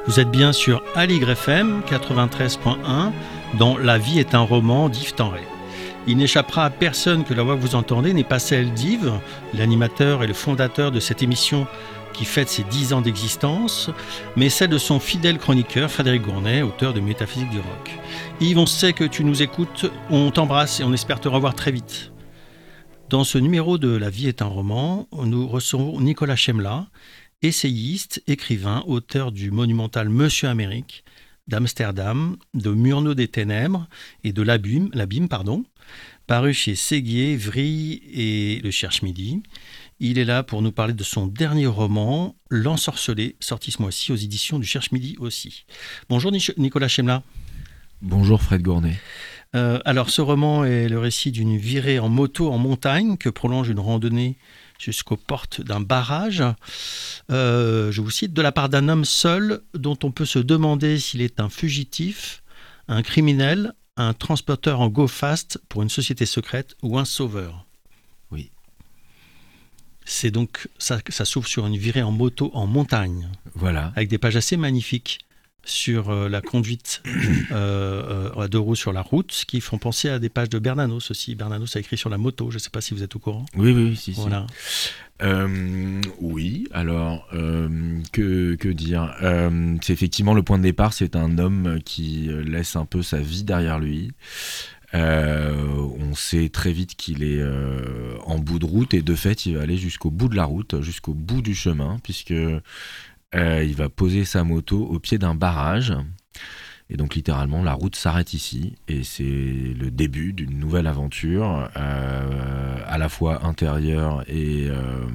Vous êtes bien sur Aligre FM 93.1 dans La vie est un roman d'Yves Tenray. Il n'échappera à personne que la voix que vous entendez n'est pas celle d'Yves, l'animateur et le fondateur de cette émission qui fête ses 10 ans d'existence, mais celle de son fidèle chroniqueur Frédéric Gournay, auteur de Métaphysique du rock. Yves, on sait que tu nous écoutes, on t'embrasse et on espère te revoir très vite. Dans ce numéro de La vie est un roman, nous recevons Nicolas Chemla, essayiste, écrivain, auteur du monumental Monsieur Amérique, d'Amsterdam, de Murnau des Ténèbres et de l'Abîme, paru chez Séguier, Vrille et Le Cherche-Midi. Il est là pour nous parler de son dernier roman, L'Ensorcelé, sorti ce mois-ci aux éditions du Cherche-Midi aussi. Bonjour Nicolas Chemla. Bonjour Fred Gournay. Alors ce roman est le récit d'une virée en moto en montagne que prolonge une randonnée jusqu'aux portes d'un barrage. Je vous cite, de la part d'un homme seul dont on peut se demander s'il est un fugitif, un criminel, un transporteur en go-fast pour une société secrète ou un sauveur. Oui. C'est donc, ça s'ouvre sur une virée en moto en montagne. Voilà. Avec des pages assez magnifiques sur la conduite à deux roues sur la route, qui font penser à des pages de Bernanos aussi. Bernanos a écrit sur la moto, je ne sais pas si vous êtes au courant. Oui, si. Voilà. Oui, alors, que dire c'est effectivement le point de départ, c'est un homme qui laisse un peu sa vie derrière lui. On sait très vite qu'il est en bout de route et de fait il va aller jusqu'au bout de la route, jusqu'au bout du chemin, puisque il va poser sa moto au pied d'un barrage et donc littéralement la route s'arrête ici et c'est le début d'une nouvelle aventure à la fois intérieure et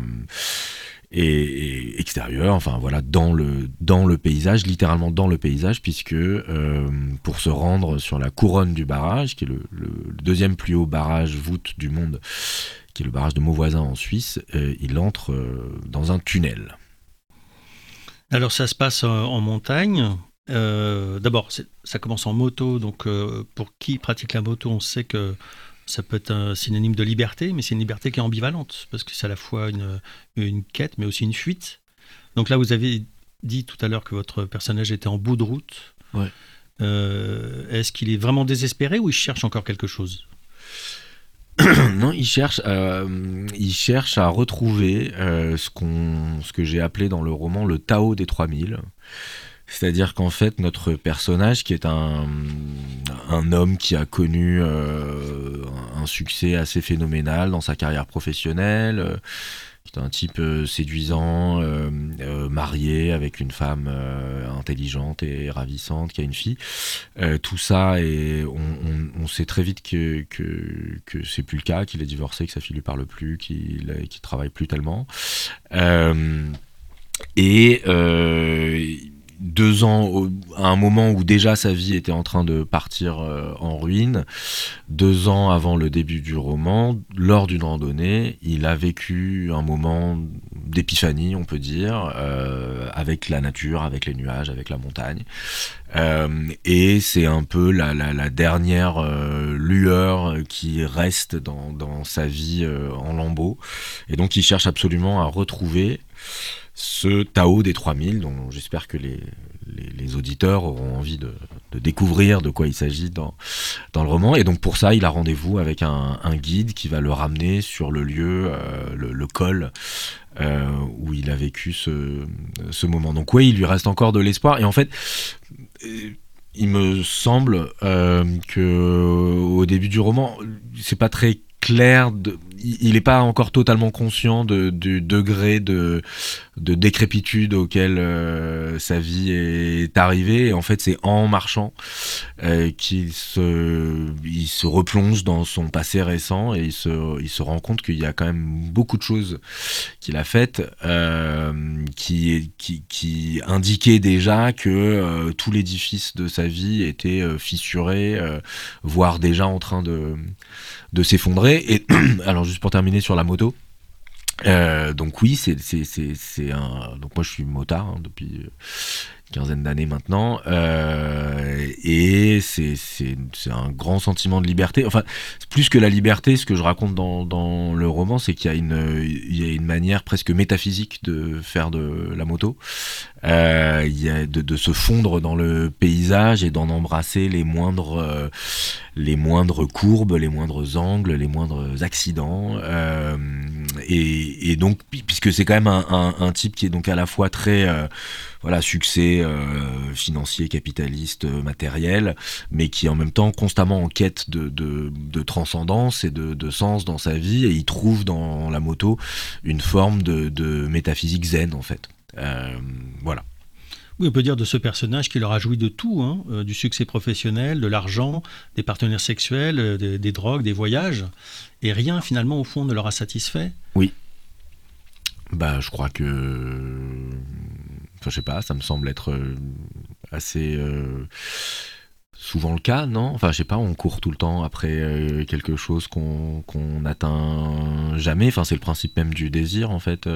extérieure, enfin voilà, dans le paysage, littéralement dans le paysage, puisque pour se rendre sur la couronne du barrage, qui est le deuxième plus haut barrage voûte du monde, qui est le barrage de Mauvoisin en Suisse, il entre dans un tunnel. Alors ça se passe en montagne. D'abord, ça commence en moto, donc pour qui pratique la moto, on sait que ça peut être un synonyme de liberté, mais c'est une liberté qui est ambivalente, parce que c'est à la fois une quête, mais aussi une fuite. Donc là, vous avez dit tout à l'heure que votre personnage était en bout de route. Ouais. Est-ce qu'il est vraiment désespéré ou il cherche encore quelque chose ? Non, il cherche à retrouver ce que j'ai appelé dans le roman le Tao des 3000. C'est-à-dire qu'en fait, notre personnage, qui est un homme qui a connu un succès assez phénoménal dans sa carrière professionnelle, qui est un type séduisant, marié avec une femme intelligente et ravissante, qui a une fille. Tout ça, et on sait très vite que c'est plus le cas, qu'il est divorcé, que sa fille lui parle plus, qu'il travaille plus tellement. 2 ans, à un moment où déjà sa vie était en train de partir en ruine, 2 ans avant le début du roman, lors d'une randonnée, il a vécu un moment d'épiphanie, on peut dire, avec la nature, avec les nuages, avec la montagne. Et c'est un peu la dernière lueur qui reste dans sa vie en lambeaux. Et donc il cherche absolument à retrouver ce Tao des 3000, dont j'espère que les auditeurs auront envie de découvrir de quoi il s'agit dans le roman. Et donc pour ça, il a rendez-vous avec un guide qui va le ramener sur le lieu, le col, où il a vécu ce moment. Donc oui, il lui reste encore de l'espoir. Et en fait, il me semble qu'au début du roman, c'est pas très clair, il n'est pas encore totalement conscient du degré de décrépitude auquel sa vie est arrivée. Et en fait, c'est en marchant qu'il se replonge dans son passé récent et il se rend compte qu'il y a quand même beaucoup de choses qu'il a faites qui indiquaient déjà que tout l'édifice de sa vie était fissuré, voire déjà en train de s'effondrer. Et alors juste pour terminer sur la moto, Donc oui, c'est un. Donc moi je suis motard depuis une quinzaine d'années maintenant, et c'est un grand sentiment de liberté. Enfin, plus que la liberté, ce que je raconte dans le roman, c'est qu'il y a une manière presque métaphysique de faire de la moto. Il y a de se fondre dans le paysage et d'en embrasser les moindres courbes, les moindres angles, les moindres accidents. Et donc, puisque c'est quand même un type qui est donc à la fois très voilà, succès financier, capitaliste, matériel, mais qui est en même temps constamment en quête de transcendance et de sens dans sa vie, et il trouve dans la moto une forme de métaphysique zen en fait. Voilà. Oui, on peut dire de ce personnage qu'il aura joui de tout, du succès professionnel, de l'argent, des partenaires sexuels, des drogues, des voyages, et rien finalement au fond ne l'aura satisfait. Oui. Bah, je crois que, enfin, je sais pas, ça me semble être assez souvent le cas, non? Enfin, je sais pas, on court tout le temps après quelque chose qu'on n'atteint jamais. Enfin, c'est le principe même du désir, en fait.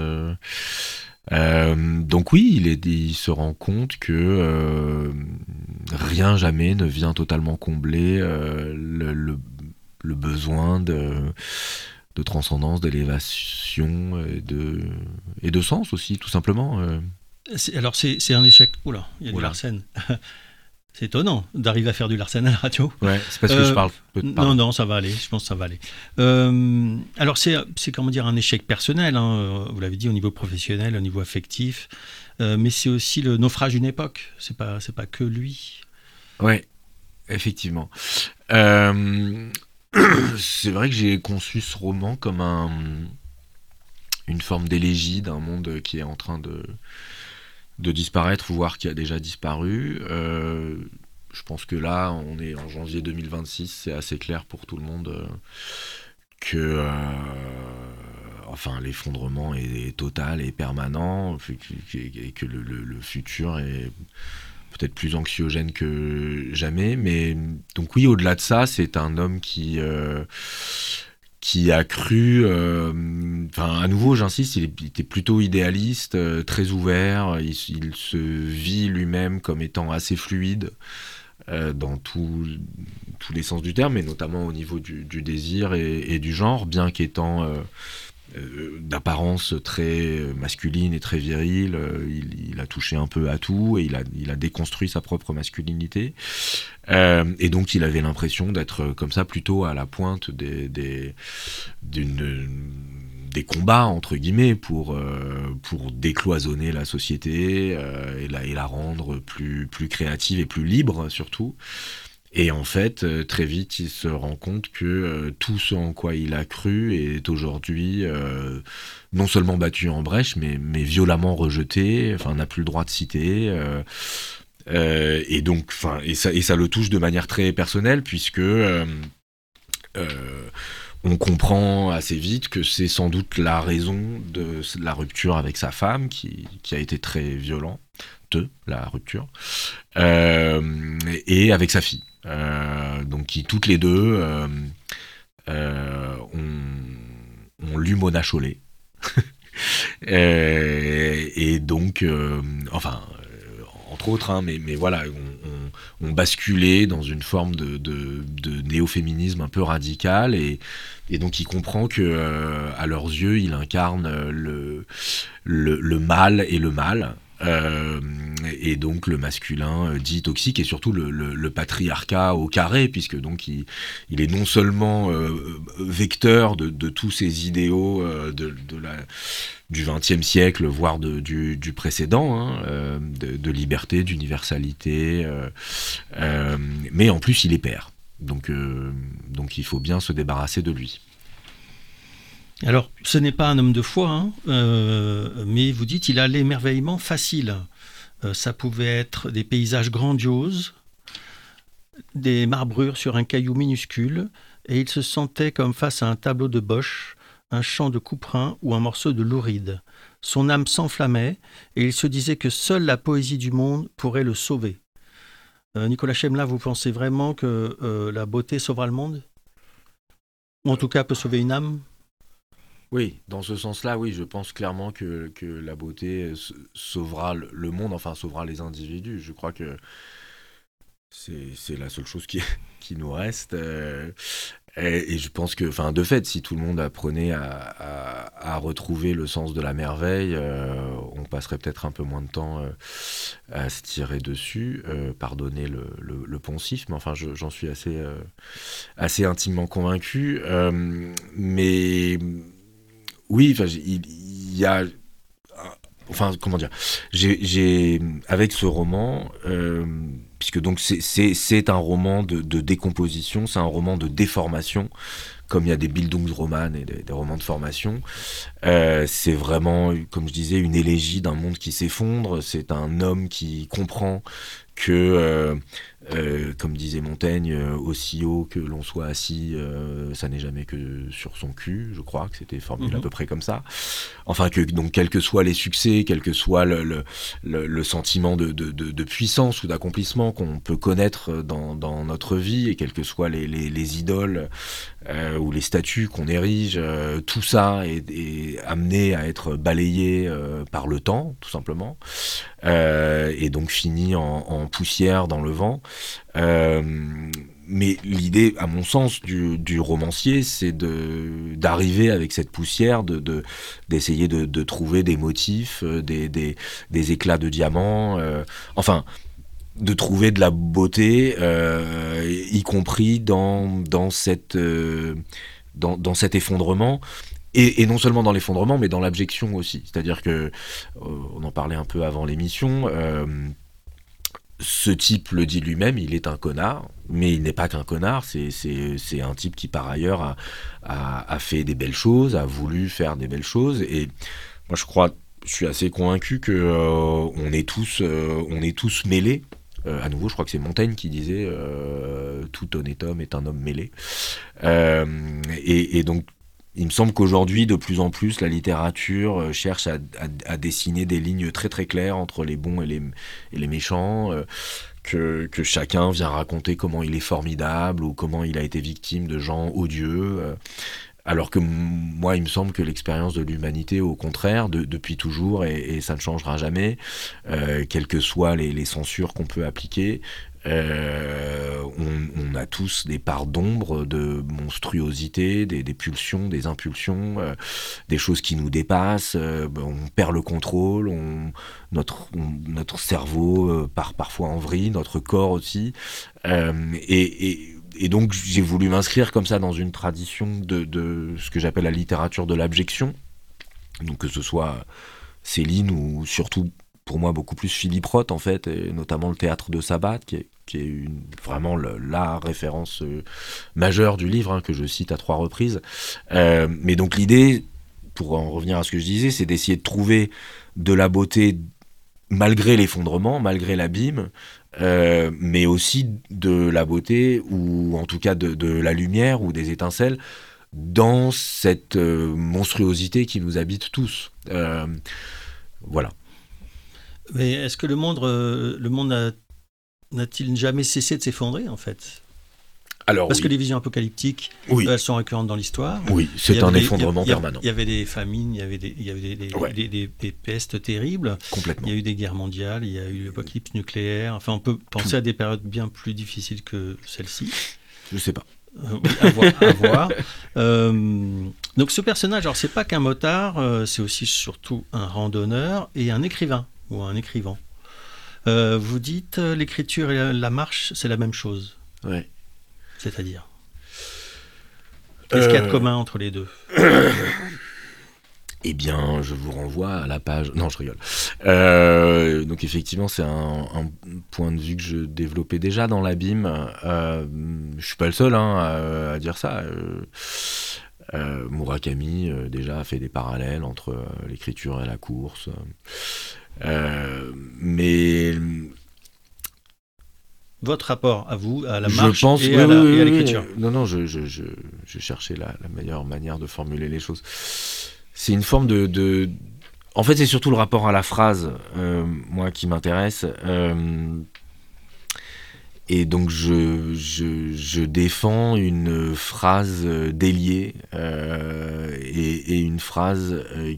Donc oui, il se rend compte que rien jamais ne vient totalement combler le besoin de transcendance, d'élévation et de sens aussi, tout simplement. Alors c'est un échec. Oula, il y a du Voilà. Larsen. C'est étonnant d'arriver à faire du Larsen à la radio. Ouais, c'est parce que je parle peu de Non, non, ça va aller. Je pense que ça va aller. Alors c'est comment dire, un échec personnel. Vous l'avez dit, au niveau professionnel, au niveau affectif, mais c'est aussi le naufrage d'une époque. C'est pas que lui. Ouais, effectivement. C'est vrai que j'ai conçu ce roman comme une forme d'élégie d'un monde qui est en train de disparaître, voire qui a déjà disparu. Je pense que là, on est en janvier 2026, c'est assez clair pour tout le monde que enfin, l'effondrement est total et permanent, et que le futur est peut-être plus anxiogène que jamais. Mais donc oui, au-delà de ça, c'est un homme qui a cru, enfin à nouveau j'insiste, il était plutôt idéaliste, très ouvert, il se vit lui-même comme étant assez fluide dans tous les sens du terme, et notamment au niveau du désir et du genre, bien qu'étant d'apparence très masculine et très virile, il a touché un peu à tout, et il a déconstruit sa propre masculinité, et donc il avait l'impression d'être comme ça plutôt à la pointe des combats entre guillemets pour décloisonner la société, et la rendre plus créative et plus libre surtout. Et en fait, très vite, il se rend compte que tout ce en quoi il a cru est aujourd'hui non seulement battu en brèche, mais violemment rejeté. Enfin, n'a plus le droit de citer. Et donc, enfin, et ça le touche de manière très personnelle, puisque on comprend assez vite que c'est sans doute la raison de la rupture avec sa femme, qui a été très violente, la rupture, et avec sa fille. Donc qui toutes les deux ont lu Mona Chollet. Et donc, enfin, entre autres, mais voilà, on basculé dans une forme de néo-féminisme un peu radical, et donc il comprend que à leurs yeux, il incarne le mal et le mal. Et donc le masculin dit toxique, et surtout le patriarcat au carré, puisque donc il est non seulement vecteur de tous ces idéaux du XXe siècle, voire du précédent, de liberté, d'universalité, mais en plus il est père, donc il faut bien se débarrasser de lui. Alors, ce n'est pas un homme de foi, mais vous dites il a l'émerveillement facile. Ça pouvait être des paysages grandioses, des marbrures sur un caillou minuscule, et il se sentait comme face à un tableau de Bosch, un chant de Couperin ou un morceau de Louride. Son âme s'enflammait, et il se disait que seule la poésie du monde pourrait le sauver. Nicolas Chemla, vous pensez vraiment que la beauté sauvera le monde ? Ou en tout cas peut sauver une âme ? Oui, dans ce sens-là, oui, je pense clairement que la beauté sauvera le monde, enfin sauvera les individus. Je crois que c'est la seule chose qui, qui nous reste. Et je pense que, enfin, de fait, si tout le monde apprenait à retrouver le sens de la merveille, on passerait peut-être un peu moins de temps à se tirer dessus. Pardonnez le poncif, mais enfin, j'en suis assez intimement convaincu. Mais oui, enfin, il y a enfin comment dire, j'ai avec ce roman, puisque donc c'est un roman de décomposition, c'est un roman de déformation, comme il y a des Bildungsroman et des romans de formation. C'est vraiment, comme je disais, une élégie d'un monde qui s'effondre. C'est un homme qui comprend que, comme disait Montaigne, aussi haut que l'on soit assis, ça n'est jamais que sur son cul. Je crois que c'était formulé à peu près comme ça. Enfin, que donc, quels que soient les succès, quel que soit le sentiment de puissance ou d'accomplissement qu'on peut connaître dans notre vie, et quelles que soient les idoles ou les statues qu'on érige, tout ça est amené à être balayé par le temps, tout simplement, et donc fini en poussière dans le vent. Mais l'idée, à mon sens, du romancier, c'est d'arriver avec cette poussière, d'essayer de trouver des motifs, des éclats de diamants, enfin, de trouver de la beauté, y compris dans cet effondrement. Et non seulement dans l'effondrement, mais dans l'abjection aussi. C'est-à-dire que, on en parlait un peu avant l'émission, ce type le dit lui-même, il est un connard, mais il n'est pas qu'un connard, c'est un type qui par ailleurs a fait des belles choses, a voulu faire des belles choses, et moi je suis assez convaincu que on est tous mêlés. À nouveau, je crois que c'est Montaigne qui disait tout honnête homme est un homme mêlé. Et donc, il me semble qu'aujourd'hui, de plus en plus, la littérature cherche à dessiner des lignes très très claires entre les bons et les méchants, que chacun vient raconter comment il est formidable ou comment il a été victime de gens odieux. Alors que moi, il me semble que l'expérience de l'humanité, au contraire, depuis toujours, et ça ne changera jamais, quelles que soient les censures qu'on peut appliquer, on a tous des parts d'ombre, de monstruosité, des pulsions, des impulsions, des choses qui nous dépassent, on perd le contrôle, notre cerveau part parfois en vrille, notre corps aussi, et donc j'ai voulu m'inscrire comme ça dans une tradition de ce que j'appelle la littérature de l'abjection, donc que ce soit Céline ou surtout pour moi beaucoup plus Philippe Roth en fait, et notamment le théâtre de Sabat qui est vraiment la référence majeure du livre, hein, que je cite à 3 reprises. Mais donc l'idée, pour en revenir à ce que je disais, c'est d'essayer de trouver de la beauté malgré l'effondrement, malgré l'abîme, mais aussi de la beauté, ou en tout cas de la lumière ou des étincelles, dans cette monstruosité qui nous habite tous. Voilà. Mais est-ce que le monde n'a-t-il jamais cessé de s'effondrer, en fait ? Alors, Parce oui. que les visions apocalyptiques, Oui. elles sont récurrentes dans l'histoire. Oui, c'est un effondrement permanent. Il y avait des famines, il y avait Ouais. des pestes terribles, Complètement. il y a eu des guerres mondiales, il y a eu l'apocalypse nucléaire. Enfin, on peut penser à des périodes bien plus difficiles que celle-ci. Je sais pas. Oui, à voir. Donc ce personnage, alors c'est pas qu'un motard, c'est aussi surtout un randonneur et un écrivain ou un écrivant. Vous dites l'écriture et la marche, c'est la même chose. Ouais. C'est-à-dire qu'est-ce qu'il y a de commun entre les deux ? Eh bien, je vous renvoie à la page... Non, je rigole. Donc effectivement, c'est un point de vue que je développais déjà dans l'abîme. Je suis pas le seul à dire ça. Murakami, déjà, a fait des parallèles entre l'écriture et la course. Mais... Votre rapport à vous, à la Je marche pense, et oui, à oui, l'écriture. Non, je cherchais la meilleure manière de formuler les choses. C'est une forme de... En fait, c'est surtout le rapport à la phrase, moi, qui m'intéresse. Et donc je défends une phrase déliée et une phrase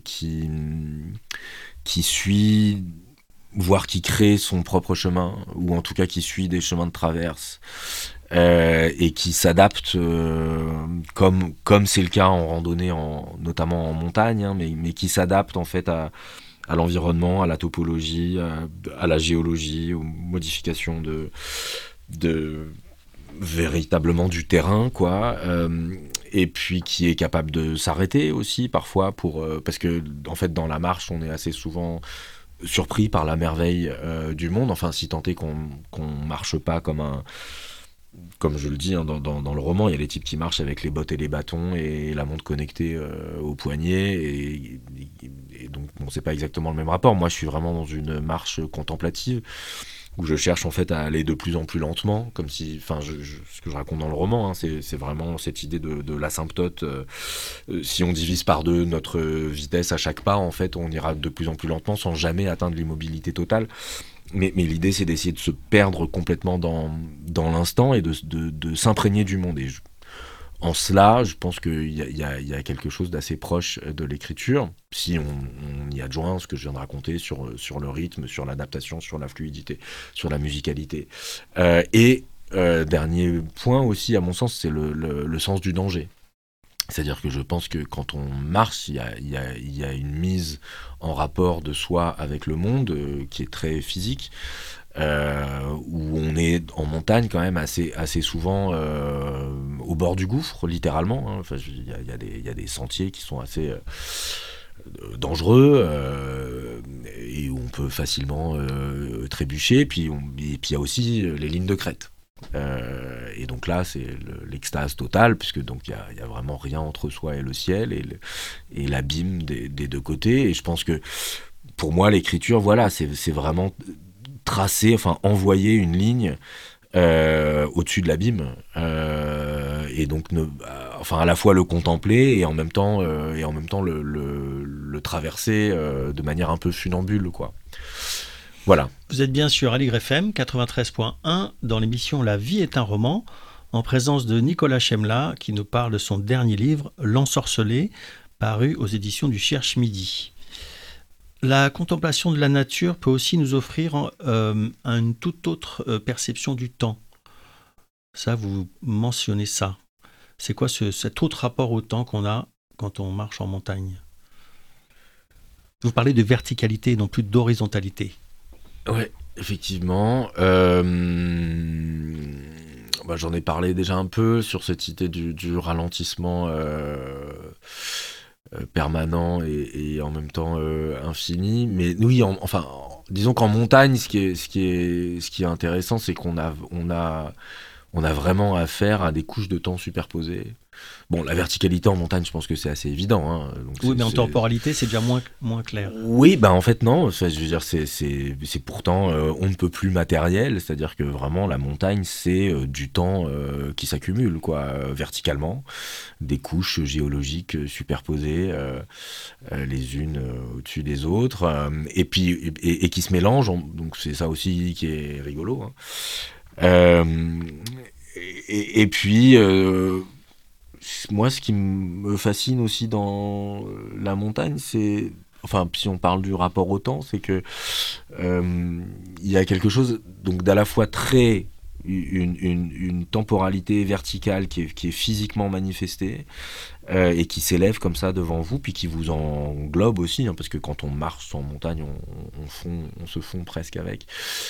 qui suit, voire qui crée son propre chemin, ou en tout cas qui suit des chemins de traverse, et qui s'adapte, comme c'est le cas en randonnée, notamment en montagne, hein, mais qui s'adapte en fait à l'environnement, à la topologie, à la géologie, aux modifications de véritablement du terrain, quoi. Et puis qui est capable de s'arrêter aussi parfois parce que en fait dans la marche on est assez souvent surpris par la merveille du monde, enfin si tant est qu'on marche pas comme je le dis, hein, dans le roman, il y a les types qui marchent avec les bottes et les bâtons et la montre connectée au poignet, et donc bon, c'est pas exactement le même rapport. Moi je suis vraiment dans une marche contemplative où je cherche en fait à aller de plus en plus lentement, comme si, enfin, ce que je raconte dans le roman, hein, c'est vraiment cette idée de l'asymptote. Si on divise par deux notre vitesse à chaque pas, en fait, on ira de plus en plus lentement sans jamais atteindre l'immobilité totale. Mais l'idée, c'est d'essayer de se perdre complètement dans l'instant et de s'imprégner du monde. En cela, je pense qu'il y a quelque chose d'assez proche de l'écriture, si on y adjoint ce que je viens de raconter sur le rythme, sur l'adaptation, sur la fluidité, sur la musicalité. Dernier point aussi, à mon sens, c'est le sens du danger. C'est-à-dire que je pense que quand on marche, il y a une mise en rapport de soi avec le monde qui est très physique. Où on est en montagne quand même assez souvent au bord du gouffre, littéralement, hein. Enfin, il y a des sentiers qui sont assez dangereux et où on peut facilement trébucher. Puis il y a aussi les lignes de crête. Et donc là, c'est l'extase totale, puisque donc il y a vraiment rien entre soi et le ciel et l'abîme des deux côtés. Et je pense que pour moi, l'écriture, voilà, c'est vraiment tracer, enfin envoyer une ligne au-dessus de l'abîme, et donc à la fois le contempler et en même temps le traverser de manière un peu funambule, quoi. Voilà. Vous êtes bien sur Aligre FM 93.1 dans l'émission La vie est un roman, en présence de Nicolas Chemla qui nous parle de son dernier livre L'Ensorcelé, paru aux éditions du Cherche-Midi. La contemplation de la nature peut aussi nous offrir une toute autre perception du temps. Ça, vous mentionnez ça. C'est quoi cet autre rapport au temps qu'on a quand on marche en montagne ? Vous parlez de verticalité, non plus d'horizontalité. Ouais, effectivement. J'en ai parlé déjà un peu sur cette idée du ralentissement permanent et en même temps infini. Mais oui, disons qu'en montagne, ce qui est intéressant, c'est qu'on a vraiment affaire à des couches de temps superposées. Bon, la verticalité en montagne, je pense que c'est assez évident, hein. Donc oui, mais en temporalité, c'est déjà moins clair. Oui, en fait, non. Je veux dire, c'est pourtant on ne peut plus matériel. C'est-à-dire que vraiment, la montagne, c'est du temps qui s'accumule, quoi, verticalement. Des couches géologiques superposées les unes au-dessus des autres. Et puis, et qui se mélangent. Donc, c'est ça aussi qui est rigolo, hein. Et puis... moi, ce qui me fascine aussi dans la montagne, c'est, enfin, si on parle du rapport au temps, c'est que il y a quelque chose donc d'à la fois une temporalité verticale qui est physiquement manifestée et qui s'élève comme ça devant vous, puis qui vous englobe aussi, hein, parce que quand on marche en montagne, on se fond presque avec.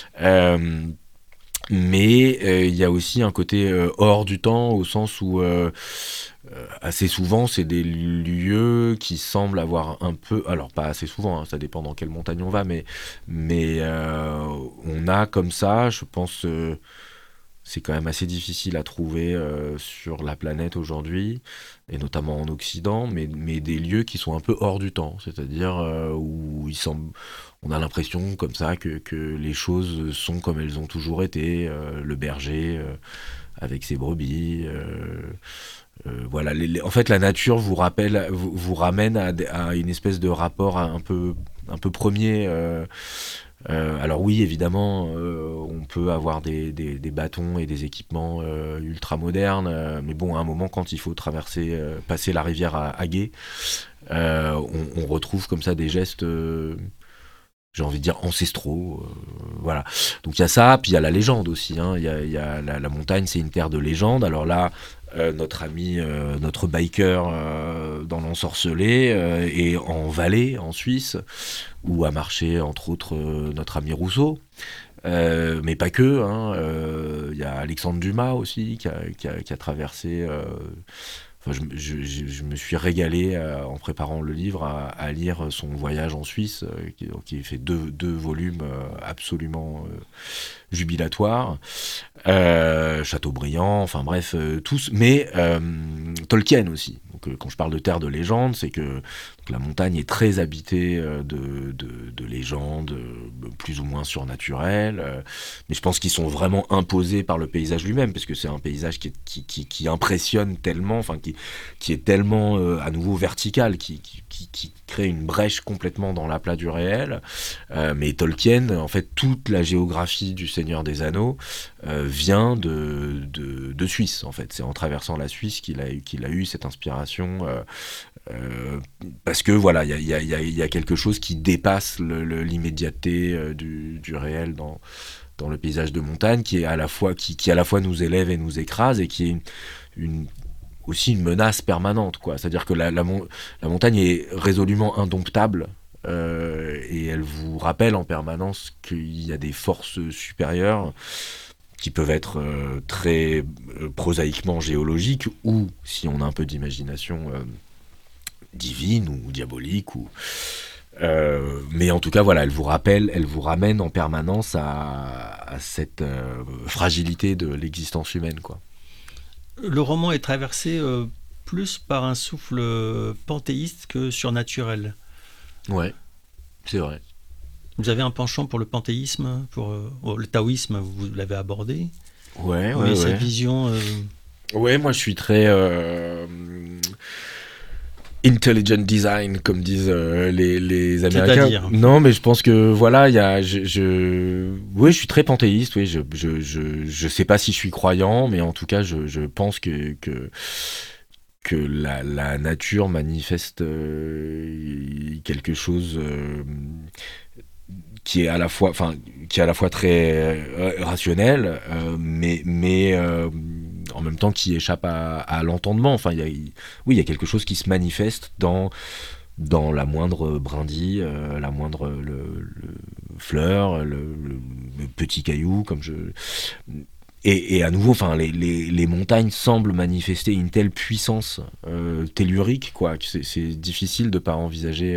Mais il y a aussi un côté hors du temps, au sens où assez souvent c'est des lieux qui semblent avoir un peu, alors pas assez souvent, hein, ça dépend dans quelle montagne on va, mais on a comme ça, je pense, c'est quand même assez difficile à trouver sur la planète aujourd'hui, et notamment en Occident, mais des lieux qui sont un peu hors du temps, c'est-à-dire où on a l'impression comme ça que les choses sont comme elles ont toujours été, le berger avec ses brebis, voilà. En fait, la nature vous ramène à une espèce de rapport un peu premier Alors oui, évidemment, on peut avoir des bâtons et des équipements ultra modernes, mais bon, à un moment, quand il faut passer la rivière à gué, on retrouve comme ça des gestes, j'ai envie de dire ancestraux, voilà. Donc il y a ça, puis il y a la légende aussi, hein. Il y a la montagne, c'est une terre de légende. Alors là, notre ami, notre biker dans l'ensorcelé est en Valais, en Suisse, où a marché entre autres notre ami Rousseau. Mais pas que, hein. Il y a Alexandre Dumas aussi qui a traversé. Enfin, je me suis régalé en préparant le livre à lire son voyage en Suisse, qui fait deux volumes absolument jubilatoires. Chateaubriand, enfin bref, tous, mais Tolkien aussi. Donc, quand je parle de terre de légende, c'est que donc, la montagne est très habitée de légendes plus ou moins surnaturelles, mais je pense qu'ils sont vraiment imposés par le paysage lui-même, parce que c'est un paysage qui impressionne tellement, enfin qui est tellement à nouveau vertical, qui crée une brèche complètement dans l'aplat du réel. Mais Tolkien, en fait, toute la géographie du Seigneur des Anneaux vient de Suisse, en fait. C'est en traversant la Suisse qu'il a eu cette inspiration, parce que voilà, il y a quelque chose qui dépasse l'immédiateté du réel dans le paysage de montagne, qui à la fois nous élève et nous écrase, et qui est aussi une menace permanente, quoi. C'est-à-dire que la montagne est résolument indomptable, et elle vous rappelle en permanence qu'il y a des forces supérieures qui peuvent être très prosaïquement géologiques, ou, si on a un peu d'imagination, divine ou diabolique, mais en tout cas, voilà, elle vous ramène en permanence à cette fragilité de l'existence humaine, quoi. Le roman est traversé plus par un souffle panthéiste que surnaturel. Ouais, c'est vrai. Vous avez un penchant pour le panthéisme, pour le taoïsme, vous l'avez abordé. Ouais. Cette vision. Ouais, moi je suis très intelligent design, comme disent les Américains. C'est-à-dire ? Non, mais je pense que voilà, je suis très panthéiste. Oui, je sais pas si je suis croyant, mais en tout cas, je pense que la nature manifeste quelque chose qui est à la fois très rationnel, mais en même temps qui échappe à l'entendement. Enfin, il y a quelque chose qui se manifeste dans la moindre brindille, la moindre le fleur, le petit caillou, et à nouveau, enfin, les montagnes semblent manifester une telle puissance tellurique, quoi, que c'est difficile de pas envisager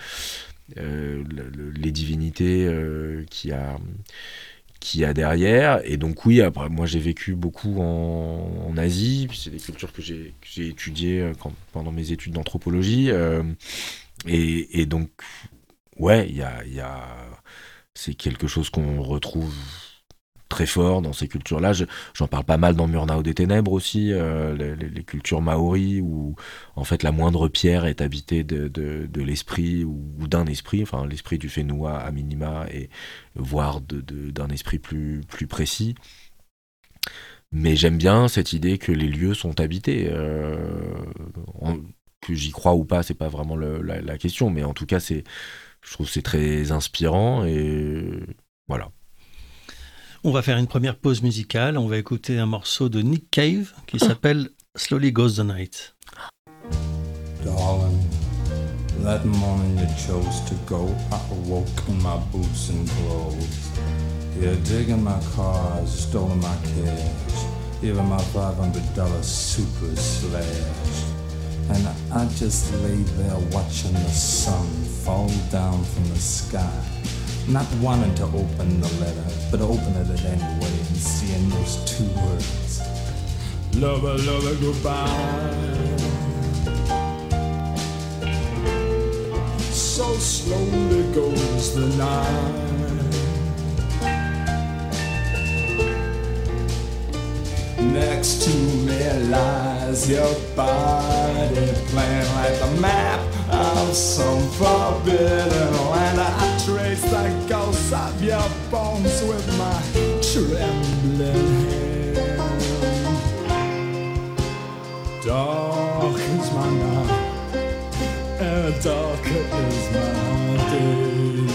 les divinités qu'il y a derrière. Et donc oui, après, moi j'ai vécu beaucoup en Asie, puis c'est des cultures que j'ai étudiées pendant mes études d'anthropologie, et donc ouais, c'est quelque chose qu'on retrouve très fort dans ces cultures-là. J'en parle pas mal dans Murnau des Ténèbres aussi, les cultures maoris, où en fait la moindre pierre est habitée de l'esprit ou d'un esprit, enfin l'esprit du Whenua à minima, et voire d'un esprit plus précis. Mais j'aime bien cette idée que les lieux sont habités. Que j'y crois ou pas, c'est pas vraiment la question, mais en tout cas, je trouve que c'est très inspirant, et voilà. On va faire une première pause musicale. On va écouter un morceau de Nick Cave qui s'appelle Slowly Goes the Night. Darling, that morning you chose to go, I awoke in my boots and clothes. You're digging my cars, stolen my cash, even my $500 super slash. And I just lay there watching the sun fall down from the sky. Not wanting to open the letter, but open it anyway and seeing those two words. Lover, lover, goodbye. So slowly goes the night. Next to me lies Is your body playing like the map of some forbidden land? I trace the ghosts of your bones with my trembling hand. Dark is my night, and darker is my day.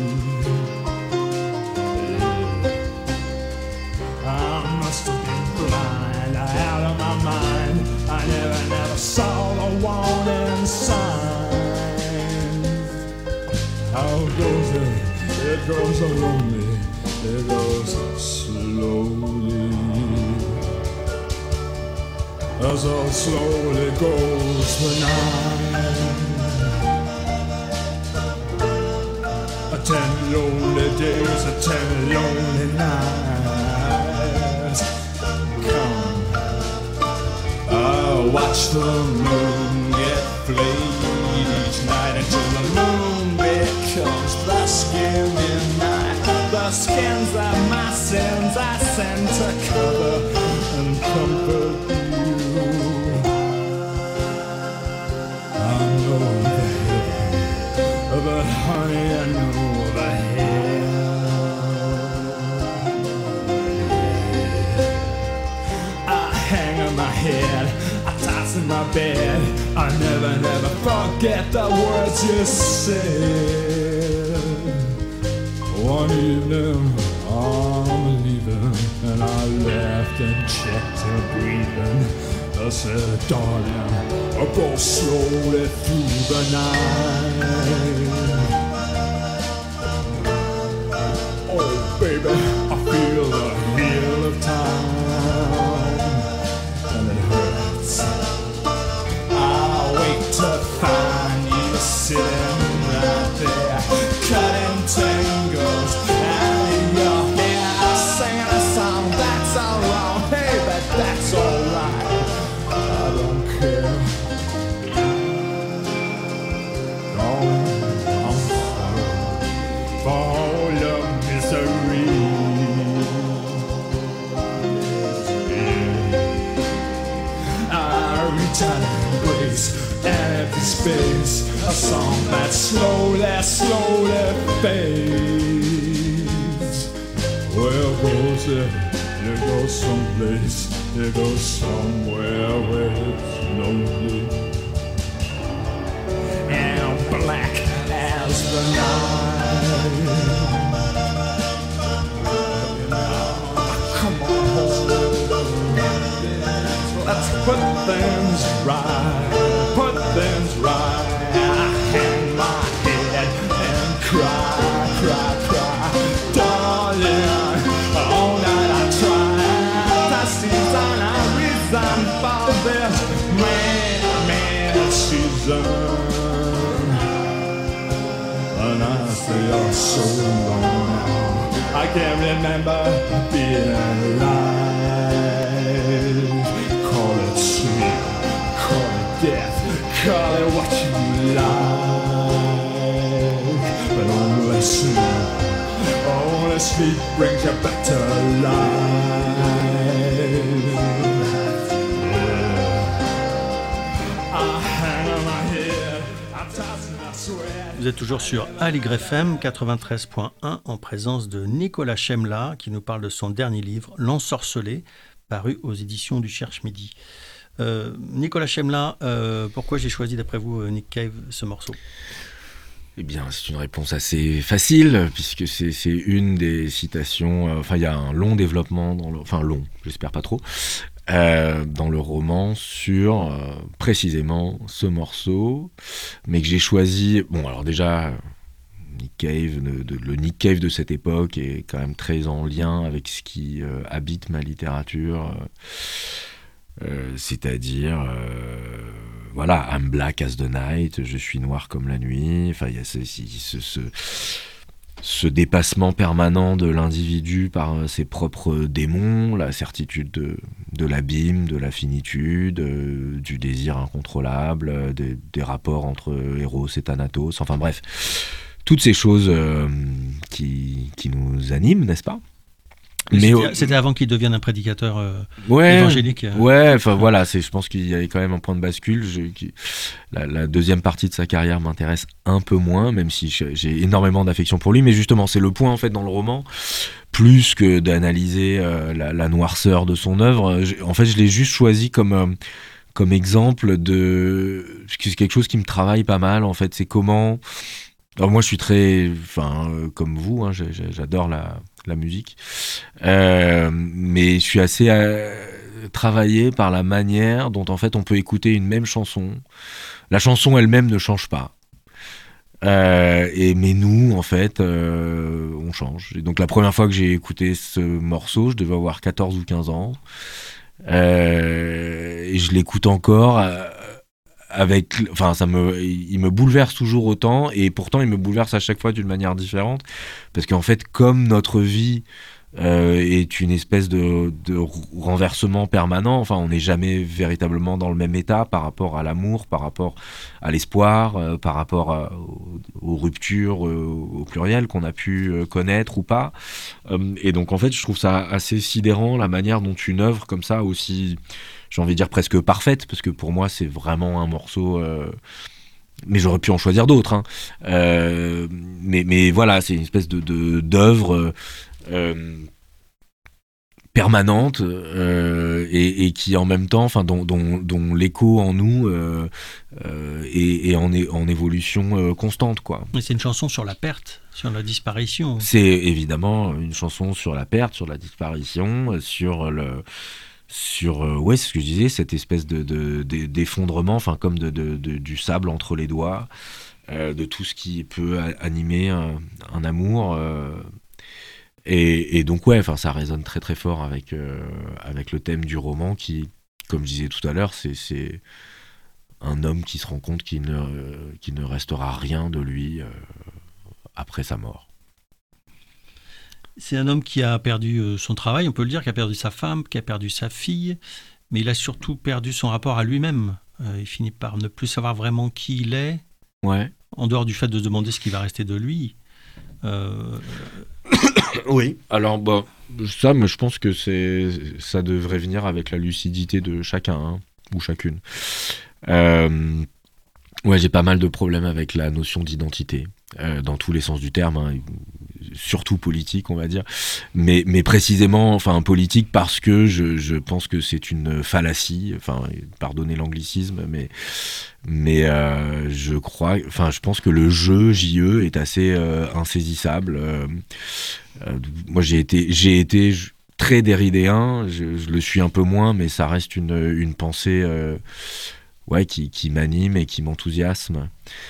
I must have been blind, out of my mind. I never saw the warning sign. How goes it? It goes lonely, it goes slowly. So slowly goes the night. 10 lonely days, 10 lonely nights. Come, I'll watch the moon get flayed each night until the moon becomes the skinny night. The skins of my sins I send to cover and comfort you. I know the heaven, but honey, I know the hell. I hang on my head, I toss in my bed. I never forget the words you said. One evening I'm leaving, and I left and checked her breathing. I said, darling, I'll go slowly through the night. Oh, baby, I feel the heel of time, and it hurts. I wait to find you sitting right there, cutting tangles out of your hair, singing a song that's all wrong. Hey, but that's all right. I don't care. I'm sorry for all your misery. I reach out and embrace an empty space, a song that slowly fades. Where goes it? It goes someplace. It goes somewhere where it's lonely and black as the night. Come on home, let's put things right, put things right. I hang my head and cry, darling. All night I try. Season, a reason for this man season. And I say you're so long now, I can't remember being alive. Call it sleep, call it death, call it what you like. But only sleep brings you back to life. Vous êtes toujours sur Aligre FM 93.1 en présence de Nicolas Chemla qui nous parle de son dernier livre, L'Ensorcelé, paru aux éditions du Cherche Midi. Nicolas Chemla, pourquoi j'ai choisi d'après vous, Nick Cave, ce morceau ? Eh bien, c'est une réponse assez facile, puisque c'est une des citations... Enfin, il y a un long développement, long, j'espère pas trop, dans le roman sur précisément ce morceau, mais que j'ai choisi... Bon, alors déjà, Nick Cave, le Nick Cave de cette époque est quand même très en lien avec ce qui habite ma littérature, c'est-à-dire... Voilà, I'm black as the night, je suis noir comme la nuit. Enfin, il y a ce dépassement permanent de l'individu par ses propres démons, la certitude de l'abîme, de la finitude, du désir incontrôlable, des rapports entre Eros et Thanatos. Enfin bref, toutes ces choses qui nous animent, n'est-ce pas ? C'était avant qu'il devienne un prédicateur ouais, évangélique. Ouais, enfin voilà, je pense qu'il y avait quand même un point de bascule. La deuxième partie de sa carrière m'intéresse un peu moins, même si j'ai énormément d'affection pour lui. Mais justement, c'est le point en fait dans le roman, plus que d'analyser la noirceur de son œuvre. En fait, je l'ai juste choisi comme exemple de quelque chose qui me travaille pas mal. En fait, c'est comment. Alors moi, je suis très, comme vous, hein, j'adore la musique, mais je suis assez travaillé par la manière dont en fait on peut écouter une même chanson. La chanson elle-même ne change pas. Mais nous, en fait, on change. Et donc la première fois que j'ai écouté ce morceau, je devais avoir 14 ou 15 ans. Et je l'écoute encore il me bouleverse toujours autant, et pourtant il me bouleverse à chaque fois d'une manière différente, parce qu'en fait, comme notre vie est une espèce de renversement permanent, enfin on n'est jamais véritablement dans le même état par rapport à l'amour, par rapport à l'espoir, par rapport aux ruptures au pluriel qu'on a pu connaître ou pas, et donc en fait je trouve ça assez sidérant la manière dont une œuvre comme ça, aussi j'ai envie de dire presque parfaite, parce que pour moi c'est vraiment un morceau mais j'aurais pu en choisir d'autres, hein. Mais voilà, c'est une espèce d'œuvre permanente, et qui en même temps, dont l'écho en nous est en évolution constante, quoi. Mais c'est une chanson sur la perte, sur la disparition. C'est évidemment une chanson sur la perte, sur la disparition, c'est ce que je disais, cette espèce d'effondrement, comme du sable entre les doigts, de tout ce qui peut animer un amour, et donc ça résonne très très fort avec le thème du roman, qui, comme je disais tout à l'heure, c'est un homme qui se rend compte qu'il ne restera rien de lui après sa mort. C'est un homme qui a perdu son travail, on peut le dire, qui a perdu sa femme, qui a perdu sa fille, mais il a surtout perdu son rapport à lui-même. Il finit par ne plus savoir vraiment qui il est, ouais. En dehors du fait de se demander ce qui va rester de lui. Oui. Alors, ça, mais je pense que ça devrait venir avec la lucidité de chacun, hein, ou chacune. Ouais, j'ai pas mal de problèmes avec la notion d'identité, dans tous les sens du terme, hein, surtout politique, on va dire, mais précisément, politique, parce que je pense que c'est une fallacie, pardonnez l'anglicisme, mais je pense que le jeu JE est assez insaisissable. Moi, j'ai été très derridéen, je le suis un peu moins, mais ça reste une pensée qui m'anime et qui m'enthousiasme.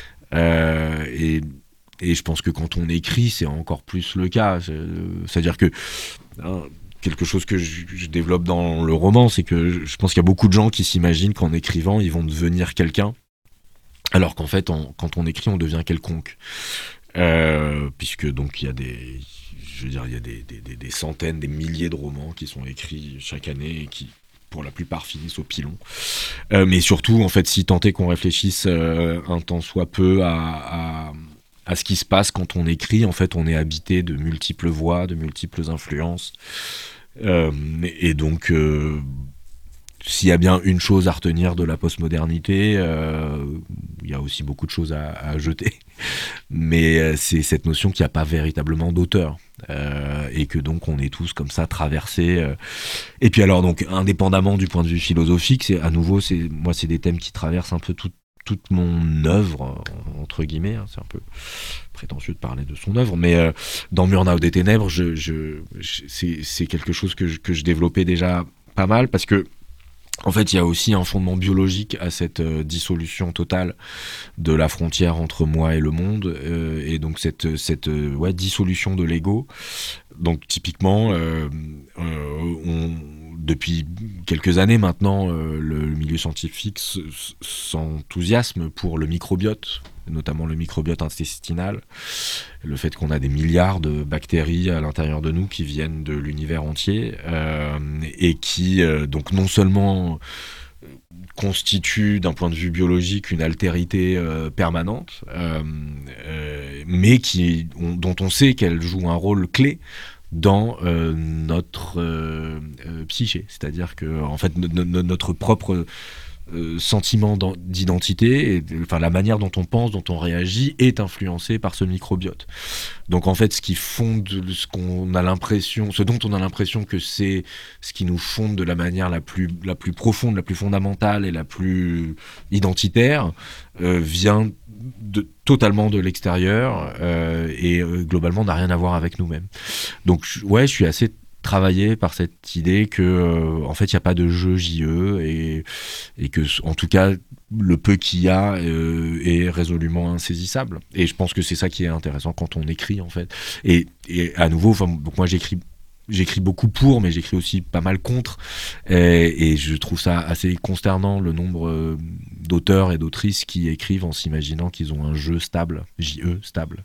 Et je pense que quand on écrit, c'est encore plus le cas. C'est-à-dire que quelque chose que je développe dans le roman, c'est que je pense qu'il y a beaucoup de gens qui s'imaginent qu'en écrivant, ils vont devenir quelqu'un, alors qu'en fait, quand on écrit, on devient quelconque. Puisque donc il y a des centaines, des milliers de romans qui sont écrits chaque année et qui, pour la plupart, finissent au pilon. Mais surtout, en fait, si tant est qu'on réfléchisse un tant soit peu à ce qui se passe quand on écrit, en fait, on est habité de multiples voix, de multiples influences. Et donc, s'il y a bien une chose à retenir de la postmodernité, il y a aussi beaucoup de choses à jeter. Mais c'est cette notion qu'il n'y a pas véritablement d'auteur. Et que donc on est tous comme ça traversés. Et puis alors, donc, indépendamment du point de vue philosophique, c'est des thèmes qui traversent un peu toute mon œuvre, entre guillemets, hein, c'est un peu prétentieux de parler de son œuvre, mais dans Murnau des Ténèbres, c'est quelque chose que je développais déjà pas mal, parce que en fait, il y a aussi un fondement biologique à cette dissolution totale de la frontière entre moi et le monde, et donc cette dissolution de l'ego. Donc typiquement, depuis quelques années maintenant, le milieu scientifique s'enthousiasme pour le microbiote, notamment le microbiote intestinal, le fait qu'on a des milliards de bactéries à l'intérieur de nous qui viennent de l'univers entier, et qui donc non seulement constitue d'un point de vue biologique une altérité permanente, mais dont on sait qu'elle joue un rôle clé dans notre psyché. C'est-à-dire que en fait, notre propre sentiment d'identité, enfin la manière dont on pense, dont on réagit, est influencé par ce microbiote. Donc en fait, ce qui fonde ce dont on a l'impression que c'est ce qui nous fonde de la manière la plus profonde, la plus fondamentale et la plus identitaire, vient totalement de l'extérieur et globalement n'a rien à voir avec nous-mêmes. Donc ouais, je suis assez travaillé par cette idée que en fait il n'y a pas de jeu JE et que en tout cas le peu qu'il y a est résolument insaisissable, et je pense que c'est ça qui est intéressant quand on écrit en fait, et à nouveau, donc moi j'écris beaucoup pour, mais j'écris aussi pas mal contre, et je trouve ça assez consternant le nombre d'auteurs et d'autrices qui écrivent en s'imaginant qu'ils ont un jeu stable, JE stable.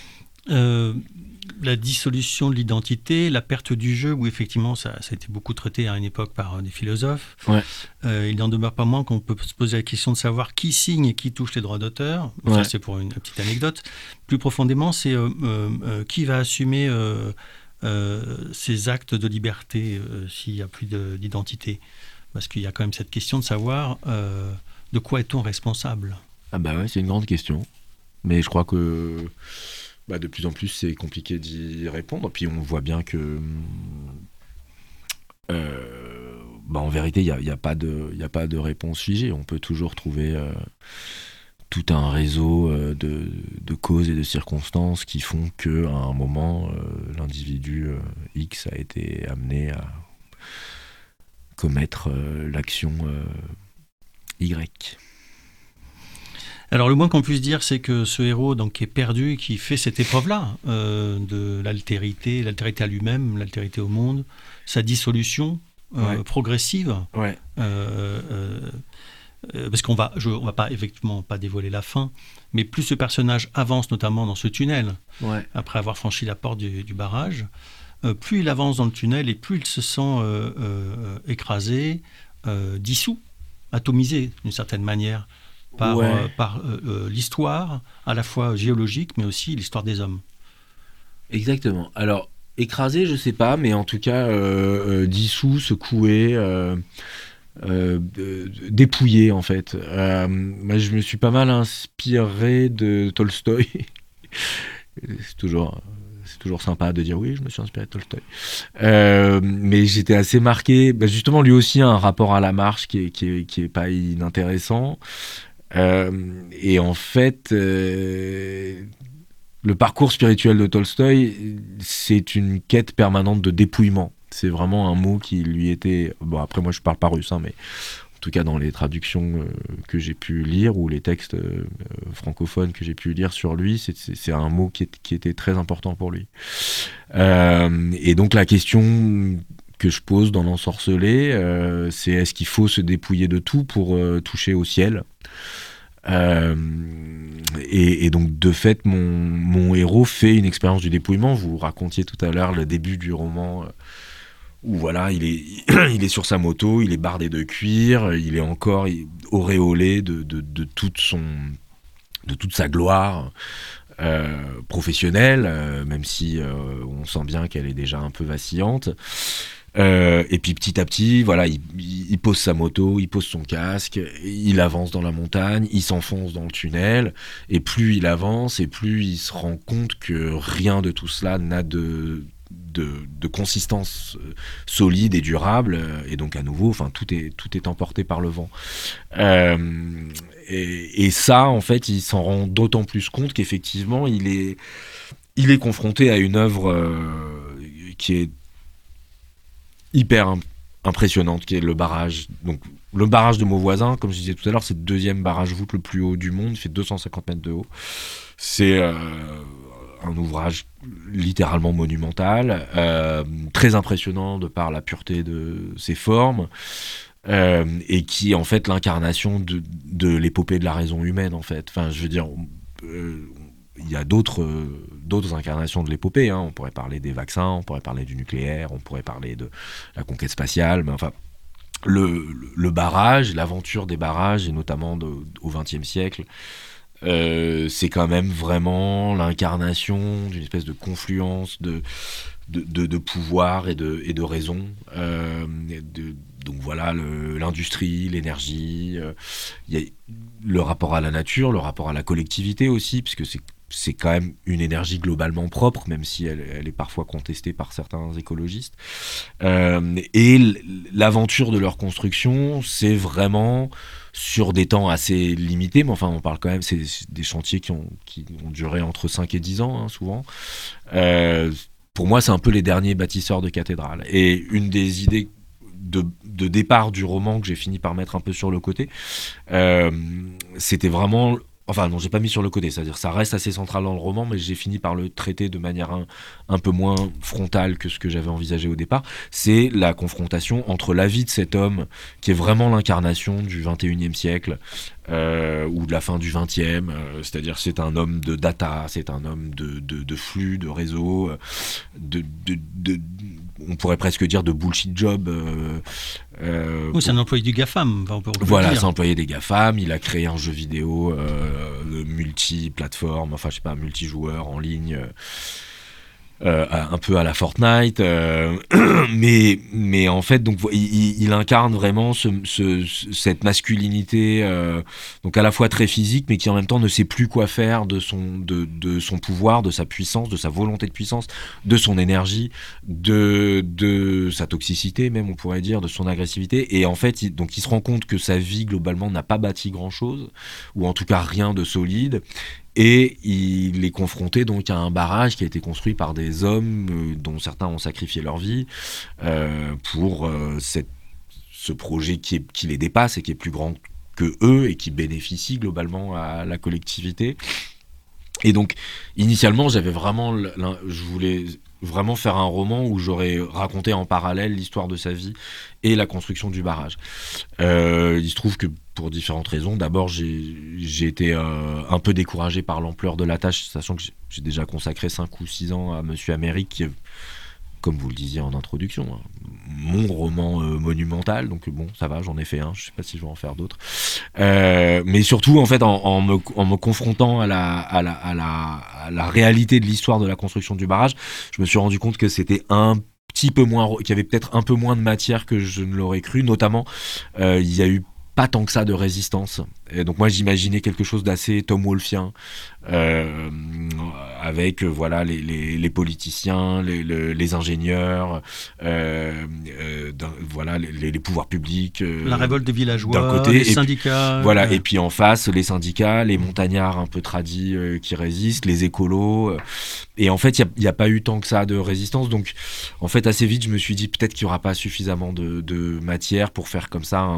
La dissolution de l'identité, la perte du jeu, où effectivement ça a été beaucoup traité à une époque par des philosophes. Ouais. Il n'en demeure pas moins qu'on peut se poser la question de savoir qui signe et qui touche les droits d'auteur. Ouais. Ça, c'est pour une petite anecdote. Plus profondément, c'est qui va assumer ces actes de liberté s'il n'y a plus d'identité. Parce qu'il y a quand même cette question de savoir de quoi est-on responsable. Ah bah ouais, c'est une grande question. Mais je crois que de plus en plus, c'est compliqué d'y répondre. Puis on voit bien que, en vérité, il n'y a pas de réponse figée. On peut toujours trouver tout un réseau de causes et de circonstances qui font qu'à un moment, l'individu X a été amené à commettre l'action Y. Alors le moins qu'on puisse dire, c'est que ce héros donc, qui est perdu, qui fait cette épreuve-là de l'altérité à lui-même, l'altérité au monde, sa dissolution progressive, parce qu'on va pas effectivement pas dévoiler la fin, mais plus ce personnage avance notamment dans ce tunnel, après avoir franchi la porte du barrage, plus il avance dans le tunnel et plus il se sent écrasé, dissous, atomisé d'une certaine manière, par l'histoire, à la fois géologique, mais aussi l'histoire des hommes. Exactement. Alors, écrasé, je sais pas, mais en tout cas, dissous, secoué, dépouillé, en fait. Moi, je me suis pas mal inspiré de Tolstoï. C'est toujours sympa de dire oui, je me suis inspiré de Tolstoï. Mais j'étais assez marqué. Justement, lui aussi a un rapport à la marche qui est pas inintéressant. Et en fait, le parcours spirituel de Tolstoï, c'est une quête permanente de dépouillement. C'est vraiment un mot qui lui était... Bon, après, moi, je parle pas russe, mais en tout cas, dans les traductions que j'ai pu lire, ou les textes francophones que j'ai pu lire sur lui, c'est un mot qui était très important pour lui. Et donc, la question que je pose dans L'Ensorcelé, c'est est-ce qu'il faut se dépouiller de tout pour toucher au ciel ? Et donc de fait mon héros fait une expérience du dépouillement. Vous racontiez tout à l'heure le début du roman où voilà, il est sur sa moto, il est bardé de cuir, il est encore auréolé de toute sa gloire professionnelle, même si on sent bien qu'elle est déjà un peu vacillante. Et puis petit à petit, voilà, il pose sa moto, il pose son casque, il avance dans la montagne, il s'enfonce dans le tunnel, et plus il avance, et plus il se rend compte que rien de tout cela n'a de consistance solide et durable, et donc à nouveau, enfin tout est emporté par le vent. Et ça, en fait, il s'en rend d'autant plus compte qu'effectivement, il est confronté à une œuvre qui est hyper impressionnante, qui est le barrage. Donc, le barrage de Mauvoisin, comme je disais tout à l'heure, c'est le deuxième barrage voûte le plus haut du monde, il fait 250 mètres de haut. C'est un ouvrage littéralement monumental, très impressionnant de par la pureté de ses formes, et qui est en fait l'incarnation de l'épopée de la raison humaine, en fait. Enfin, je veux dire, il y a d'autres incarnations de l'épopée, hein. On pourrait parler des vaccins, on pourrait parler du nucléaire, on pourrait parler de la conquête spatiale, mais enfin, le barrage, l'aventure des barrages, et notamment au XXe siècle, c'est quand même vraiment l'incarnation d'une espèce de confluence de pouvoir et de raison. Donc voilà, l'industrie, l'énergie, il y a le rapport à la nature, le rapport à la collectivité aussi, puisque c'est quand même une énergie globalement propre, même si elle est parfois contestée par certains écologistes. Et l'aventure de leur construction, c'est vraiment sur des temps assez limités, mais enfin on parle quand même, c'est des chantiers qui ont duré entre 5 et 10 ans, hein, souvent. Pour moi, c'est un peu les derniers bâtisseurs de cathédrales. Et une des idées de départ du roman que j'ai fini par mettre un peu sur le côté, c'était vraiment... Enfin non, j'ai pas mis sur le côté, c'est-à-dire ça reste assez central dans le roman, mais j'ai fini par le traiter de manière un peu moins frontale que ce que j'avais envisagé au départ. C'est la confrontation entre la vie de cet homme, qui est vraiment l'incarnation du 21e siècle, ou de la fin du 20e, c'est-à-dire c'est un homme de data, c'est un homme de flux, de réseau, on pourrait presque dire de bullshit job. Oui, c'est un employé du GAFAM. Voilà, c'est un employé des GAFAM. Il a créé un jeu vidéo multi-plateforme, enfin je sais pas, multijoueur en ligne, un peu à la Fortnite, mais en fait donc il incarne vraiment cette masculinité, donc à la fois très physique, mais qui en même temps ne sait plus quoi faire de son pouvoir, de sa puissance, de sa volonté de puissance, de son énergie, de sa toxicité même, on pourrait dire, de son agressivité. Et en fait il se rend compte que sa vie globalement n'a pas bâti grand chose, ou en tout cas rien de solide. Et il est confronté donc à un barrage qui a été construit par des hommes dont certains ont sacrifié leur vie pour ce projet qui les dépasse et qui est plus grand que eux et qui bénéficie globalement à la collectivité. Et donc, initialement, je voulais vraiment faire un roman où j'aurais raconté en parallèle l'histoire de sa vie et la construction du barrage. Il se trouve que pour différentes raisons, d'abord j'ai été un peu découragé par l'ampleur de la tâche, sachant que j'ai déjà consacré 5 ou 6 ans à Monsieur Amérique, qui est, comme vous le disiez en introduction, hein, mon roman monumental, donc bon, ça va, j'en ai fait un, je sais pas si je vais en faire d'autres. Mais surtout, en fait, en me confrontant à la réalité de l'histoire de la construction du barrage, je me suis rendu compte que c'était un petit peu moins, qu'il y avait peut-être un peu moins de matière que je ne l'aurais cru, notamment, il y a eu pas tant que ça de résistance. Et donc moi j'imaginais quelque chose d'assez Tom Wolfien, avec voilà les politiciens, les ingénieurs, voilà les pouvoirs publics, la révolte des villageois, d'un côté, les syndicats, voilà, et puis en face les syndicats, les montagnards un peu tradis qui résistent, les écolos, et en fait il n'y a pas eu tant que ça de résistance. Donc en fait assez vite je me suis dit peut-être qu'il n'y aura pas suffisamment de matière pour faire comme ça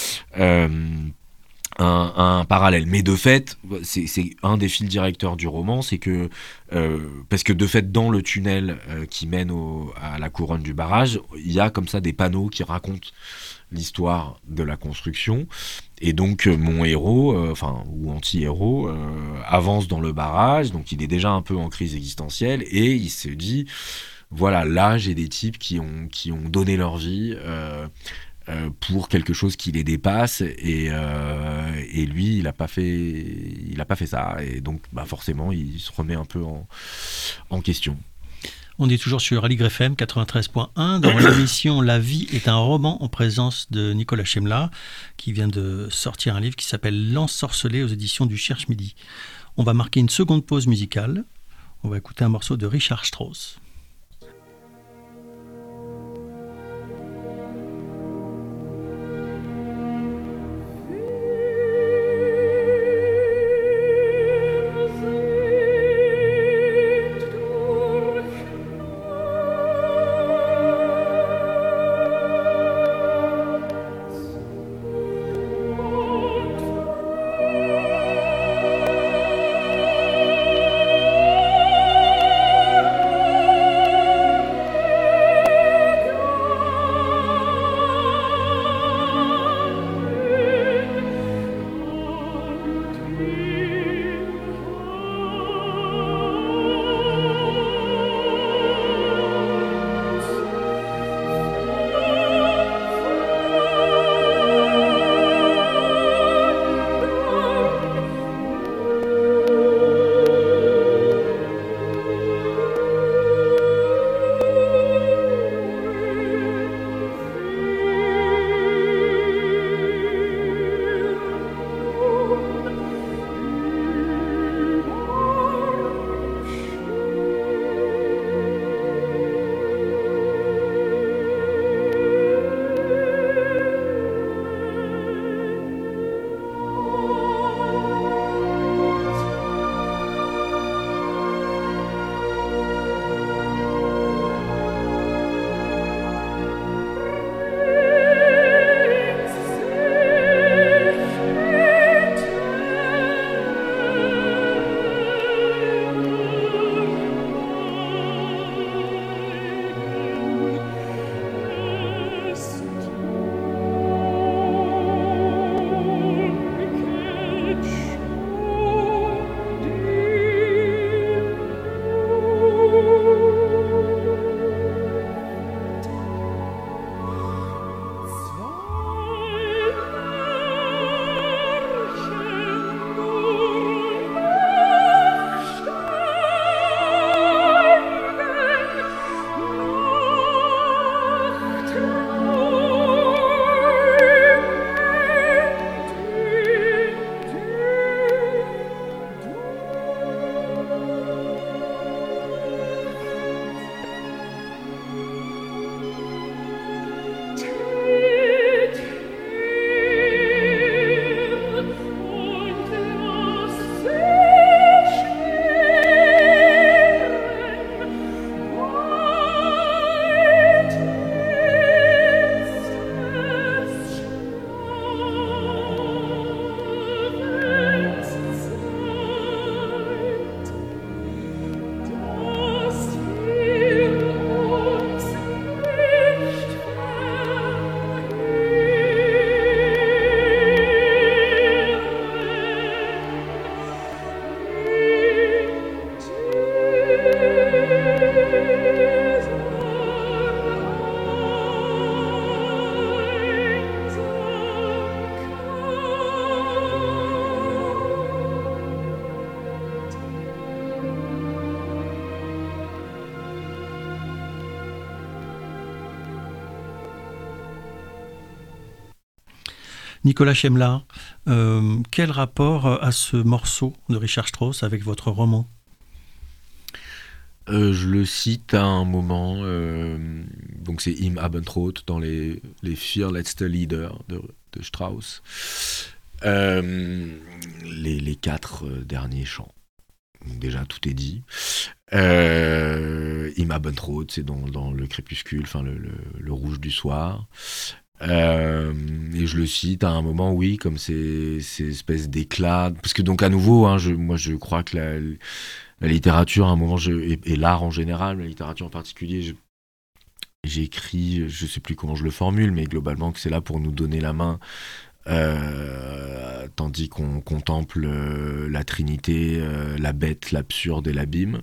un parallèle. Mais de fait, c'est un des fils directeurs du roman, c'est que parce que de fait dans le tunnel qui mène à la couronne du barrage, il y a comme ça des panneaux qui racontent l'histoire de la construction, et donc mon héros, ou anti-héros, avance dans le barrage, donc il est déjà un peu en crise existentielle, et il se dit voilà, là j'ai des types qui ont donné leur vie pour quelque chose qui les dépasse, et lui il a pas fait ça, et donc forcément il se remet un peu en question. On est toujours sur Aligre FM 93.1 dans l'émission La vie est un roman, en présence de Nicolas Chemla, qui vient de sortir un livre qui s'appelle L'Ensorcelé aux éditions du Cherche Midi. On va marquer une seconde pause musicale. On va écouter un morceau de Richard Strauss. Nicolas Chemla, quel rapport a ce morceau de Richard Strauss avec votre roman ? Je le cite à un moment, donc c'est Im Abendrot dans les Fearless Leader de Strauss, les 4 derniers chants. Déjà tout est dit. Im Abendrot, c'est dans le crépuscule, enfin le rouge du soir. Et je le cite à un moment, oui, comme ces espèces d'éclats, parce que donc à nouveau, moi je crois que la littérature à un moment, et l'art en général, la littérature en particulier, j'écris, je sais plus comment je le formule, mais globalement que c'est là pour nous donner la main, tandis qu'on contemple la Trinité, la bête, l'absurde et l'abîme.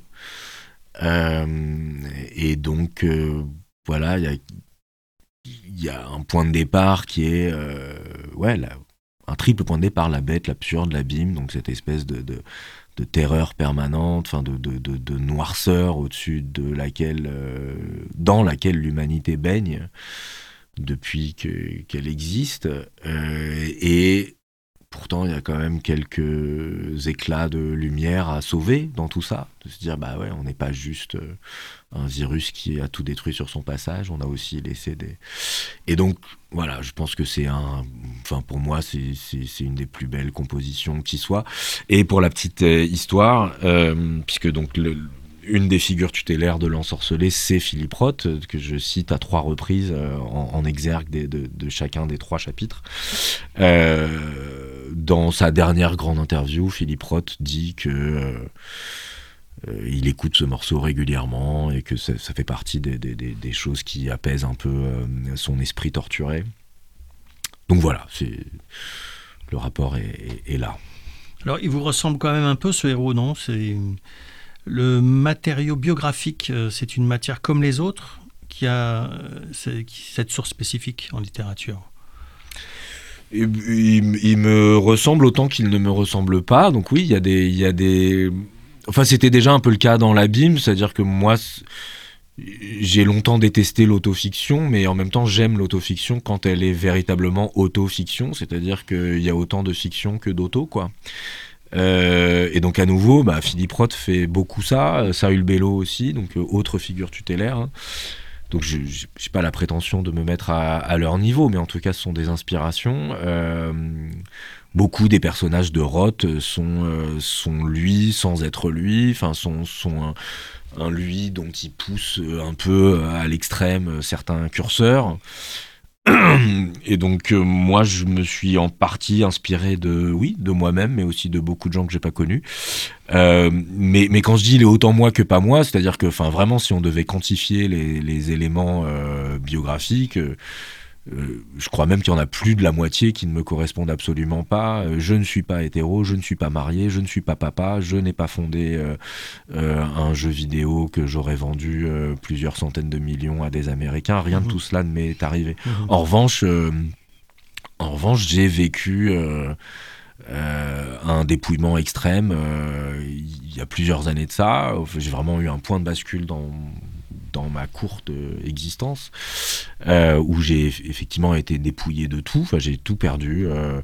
Et donc voilà, il y a un point de départ qui est un triple point de départ, la bête, l'absurde, l'abîme, donc cette espèce de terreur permanente, enfin de noirceur au-dessus de laquelle, dans laquelle l'humanité baigne depuis qu'elle existe, et pourtant il y a quand même quelques éclats de lumière à sauver dans tout ça, de se dire bah ouais, on n'est pas juste un virus qui a tout détruit sur son passage, on a aussi laissé des... Et donc voilà, je pense que pour moi c'est une des plus belles compositions qui soit. Et pour la petite histoire, puisque donc une des figures tutélaires de l'ensorcelé, c'est Philippe Roth, que je cite à 3 reprises en exergue de chacun des 3 chapitres. Dans sa dernière grande interview, Philippe Roth dit que il écoute ce morceau régulièrement et que ça fait partie des choses qui apaisent un peu son esprit torturé. Donc voilà, le rapport est là. Alors il vous ressemble quand même un peu, ce héros, non ? C'est... Le matériau biographique, c'est une matière comme les autres qui a cette source spécifique en littérature. Il me ressemble autant qu'il ne me ressemble pas. Donc oui, il y a des... Enfin, c'était déjà un peu le cas dans l'Abîme, c'est-à-dire que moi, j'ai longtemps détesté l'autofiction, mais en même temps, j'aime l'autofiction quand elle est véritablement autofiction, c'est-à-dire qu'il y a autant de fiction que d'auto, quoi. Et donc à nouveau, Philippe Roth fait beaucoup ça, Saül Bellow aussi, donc autre figure tutélaire, hein. Donc je n'ai pas la prétention de me mettre à leur niveau, mais en tout cas ce sont des inspirations. Beaucoup des personnages de Roth sont lui sans être lui, enfin sont un lui dont il pousse un peu à l'extrême certains curseurs. Et donc moi je me suis en partie inspiré de moi-même, mais aussi de beaucoup de gens que j'ai pas connus, mais quand je dis il est autant moi que pas moi, c'est-à-dire que vraiment si on devait quantifier les éléments biographiques, je crois même qu'il y en a plus de la moitié qui ne me correspondent absolument pas. Je ne suis pas hétéro, je ne suis pas marié, je ne suis pas papa, je n'ai pas fondé un jeu vidéo que j'aurais vendu plusieurs centaines de millions à des Américains. Rien de tout cela ne m'est arrivé. En revanche, j'ai vécu un dépouillement extrême il y a plusieurs années de ça. J'ai vraiment eu un point de bascule dans ma courte existence, où j'ai effectivement été dépouillé de tout. Enfin, j'ai tout perdu,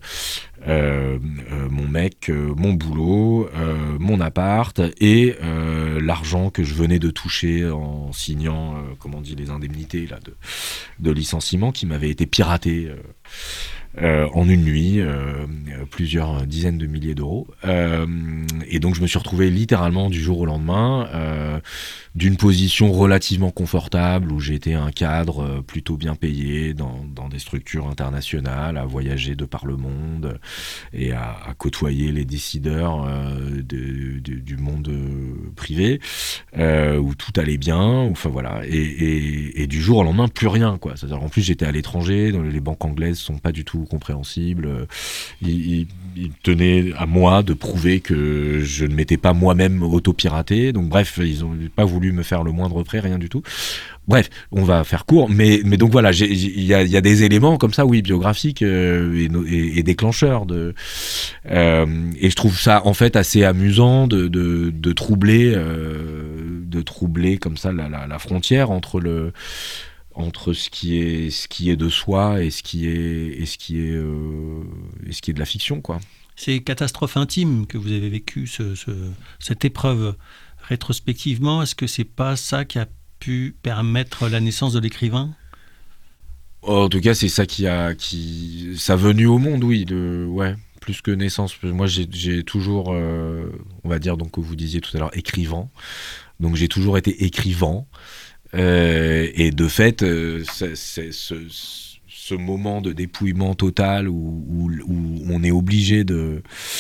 mon mec, mon boulot, mon appart et l'argent que je venais de toucher en signant, les indemnités là, de licenciement qui m'avaient été piratées en une nuit, plusieurs dizaines de milliers d'euros. Et donc je me suis retrouvé littéralement du jour au lendemain d'une position relativement confortable où j'étais un cadre plutôt bien payé dans des structures internationales, à voyager de par le monde et à côtoyer les décideurs du monde privé, où tout allait bien, enfin voilà, et du jour au lendemain plus rien, quoi. C'est-à-dire en plus j'étais à l'étranger, les banques anglaises sont pas du tout compréhensibles, il tenait à moi de prouver que je ne m'étais pas moi-même auto-piraté, donc bref, ils ont pas voulu me faire le moindre prêt, rien du tout. Bref, on va faire court, mais donc voilà, il y a des éléments comme ça, oui, biographiques et déclencheurs et je trouve ça en fait assez amusant de troubler comme ça la frontière entre entre ce qui est de soi et ce qui est de la fiction, quoi. Ces catastrophes intimes que vous avez vécues, cette épreuve rétrospectivement, est-ce que c'est pas ça qui a pu permettre la naissance de l'écrivain ? En tout cas, c'est ça sa venue au monde, oui, plus que naissance. Moi, j'ai toujours, on va dire, donc, que vous disiez tout à l'heure, écrivant. Donc, j'ai toujours été écrivant. Et de fait, c'est ce moment de dépouillement total où on est obligé de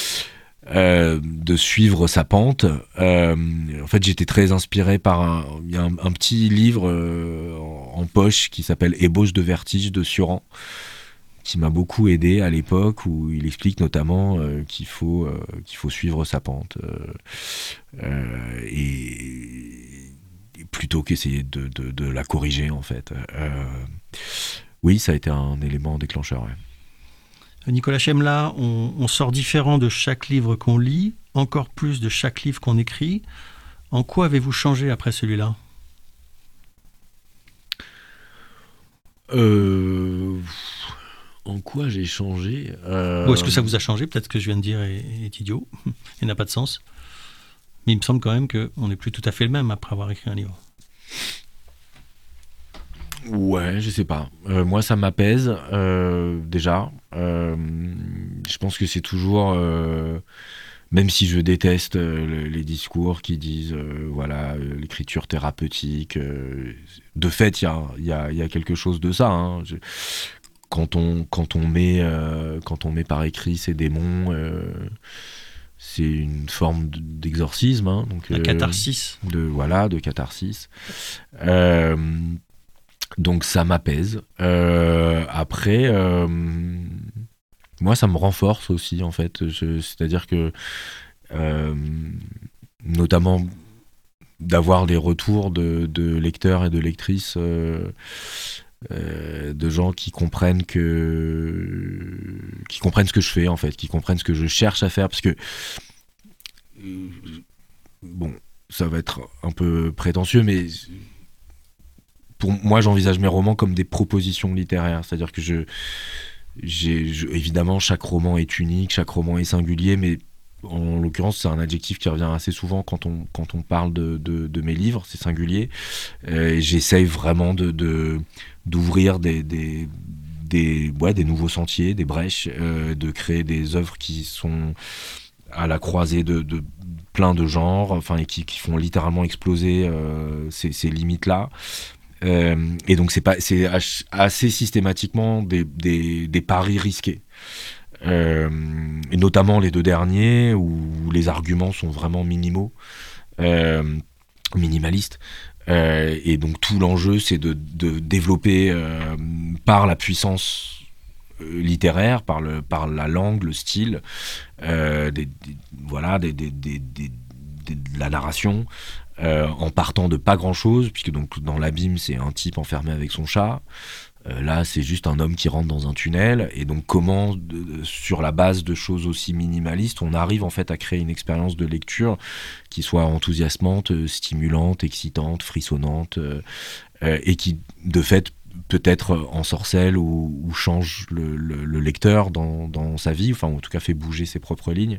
suivre sa pente. En fait, j'étais très inspiré par il y a un petit livre en poche qui s'appelle Ébauche de vertige de Sioran, qui m'a beaucoup aidé à l'époque, où il explique notamment qu'il faut suivre sa pente et plutôt qu'essayer de la corriger, en fait. Oui, ça a été un élément déclencheur, ouais. Nicolas Chemla, on sort différent de chaque livre qu'on lit, encore plus de chaque livre qu'on écrit. En quoi avez-vous changé après celui-là ? En quoi j'ai changé Ou est-ce que ça vous a changé ? Peut-être que je viens de dire est idiot et n'a pas de sens. Mais il me semble quand même qu'on n'est plus tout à fait le même après avoir écrit un livre. Ouais, je sais pas. Moi, ça m'apaise déjà. Je pense que c'est toujours, même si je déteste les discours qui disent, voilà, l'écriture thérapeutique. De fait, il y a quelque chose de ça. Hein. Quand on met par écrit ses démons, c'est une forme d'exorcisme. Hein, donc la catharsis. De catharsis. Donc ça m'apaise. Après, moi ça me renforce aussi, en fait. C'est-à-dire que, notamment d'avoir des retours de lecteurs et de lectrices, de gens qui comprennent ce que je fais, en fait, qui comprennent ce que je cherche à faire, parce que bon, ça va être un peu prétentieux, mais pour moi, j'envisage mes romans comme des propositions littéraires. C'est-à-dire que évidemment, chaque roman est unique, chaque roman est singulier, mais en l'occurrence, c'est un adjectif qui revient assez souvent quand on parle de mes livres, c'est singulier. J'essaye vraiment d'ouvrir des nouveaux sentiers, des brèches, de créer des œuvres qui sont à la croisée de plein de genres, enfin, et qui font littéralement exploser ces limites-là. Et donc c'est assez systématiquement des paris risqués, et notamment les deux derniers où les arguments sont vraiment minimalistes, et donc tout l'enjeu c'est de développer par la puissance littéraire, par la langue, le style, de la narration, en partant de pas grand chose, puisque donc dans l'abîme c'est un type enfermé avec son chat, là c'est juste un homme qui rentre dans un tunnel, et donc comment sur la base de choses aussi minimalistes on arrive en fait à créer une expérience de lecture qui soit enthousiasmante, stimulante, excitante, frissonnante, et qui de fait peut-être ensorcelle ou change le lecteur dans sa vie, enfin en tout cas fait bouger ses propres lignes.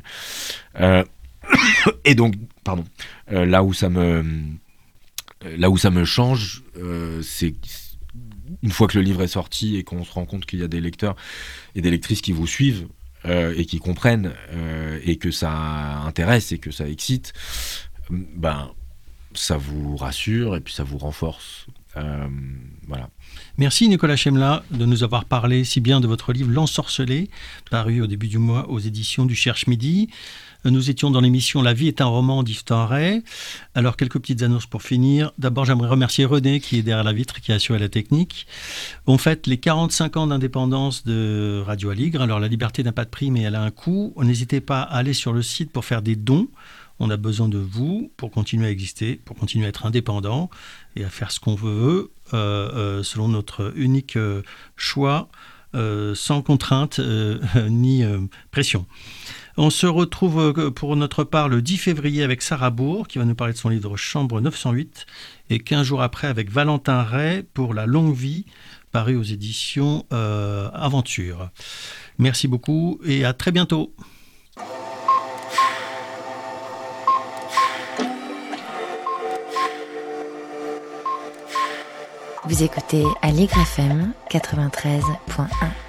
Et donc, là où ça me change, c'est une fois que le livre est sorti et qu'on se rend compte qu'il y a des lecteurs et des lectrices qui vous suivent et qui comprennent, et que ça intéresse et que ça excite, ça vous rassure et puis ça vous renforce. Voilà. Merci Nicolas Chemla de nous avoir parlé si bien de votre livre L'Ensorcelé, paru au début du mois aux éditions du Cherche Midi. Nous étions dans l'émission La vie est un roman d'Yves Tenray. Alors, quelques petites annonces pour finir. D'abord, j'aimerais remercier René qui est derrière la vitre, qui a assuré la technique. On fête les 45 ans d'indépendance de Radio Aligre. Alors, la liberté n'a pas de prix, mais elle a un coût. N'hésitez pas à aller sur le site pour faire des dons. On a besoin de vous pour continuer à exister, pour continuer à être indépendant et à faire ce qu'on veut selon notre unique choix, sans contrainte ni pression. On se retrouve pour notre part le 10 février avec Sarah Bourg qui va nous parler de son livre Chambre 908 et 15 jours après avec Valentin Ray pour La longue vie, paru aux éditions Aventure. Merci beaucoup et à très bientôt. Vous écoutez Aligre FM 93.1.